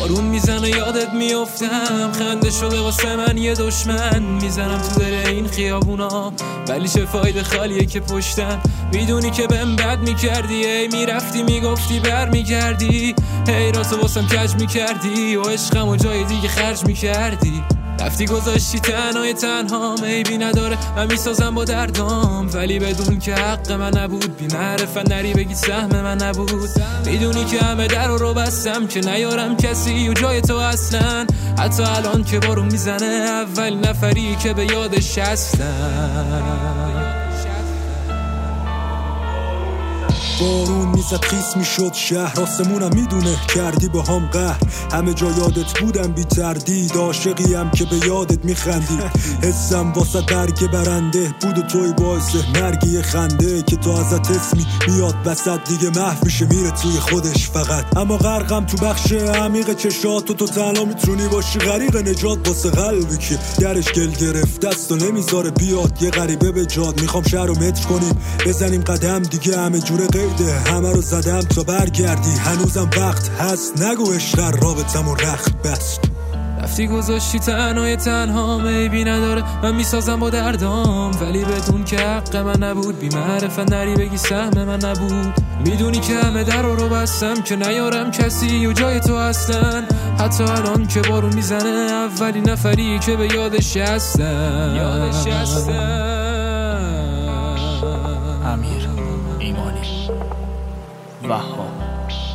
بارون میزنه یادت میافتم، خنده شده واسه من یه دشمن، میزنم تو دل این خیابونا ولی چه فایده خالیه که پشتم، میدونی که بهم بد میکردی، ای میرفتی میگفتی بر میگردی، هی راسو واسم کج میکردی و عشقم و جای دیگه خرج میکردی، رفتی گذاشتی تنها میبی نداره من میسازم با دردام، ولی بدون که حق من نبود، بی معرفت نری بگی سهم من نبود، میدونی که همه در رو بستم که نیارم کسی و جای تو اصلا، حتی الان که بارون میزنه اول نفری که به یادش هستم. بارون میزد خیس میشد شهر، آسمونم میدونه کردی با هم قهر، همه جا یادت بودم بی تردید، عاشقیم که به یادت میخندی، حسم واسه درک برنده بود و توی باعث مرگی خنده، که تو ازت اسمی میاد وسط دیگه محو میشه میره توی خودش فقط، اما غرقم تو بخش عمیق چشات و تو تنها میتونی باشی غریق نجات واسه قلبی که درش گل گرفته است و نمیذاره بیاد یه غریبه به جاد، میخوام شهر رو متر کنیم بزنیم قدم دیگه همه جوره همه رو زدم تا برگردی، هنوزم وقت هست نگو عشق رابطم و رخت بست، رفتی گذاشتی تنها میبی نداره من میسازم با دردام، ولی بدون که حق من نبود، بی معرفت نری بگی سهم من نبود، میدونی که همه در رو بستم که نیارم کسی و جای تو هستن، حتی الان که بارون میزنه اولی نفری که به یادش هستم. امیر ایمانی وهاب